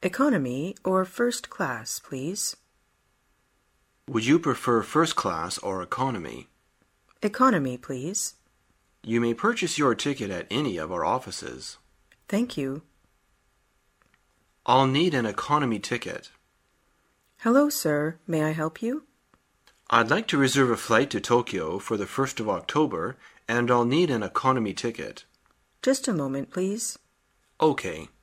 Economy or first class, please? Would you prefer first class or economy? Economy, please. You may purchase your ticket at any of our offices. Thank you. I'll need an economy ticket. Hello, sir. May I help you? I'd like to reserve a flight to Tokyo for the 1st of October, and I'll need an economy ticket. Just a moment, please. Okay.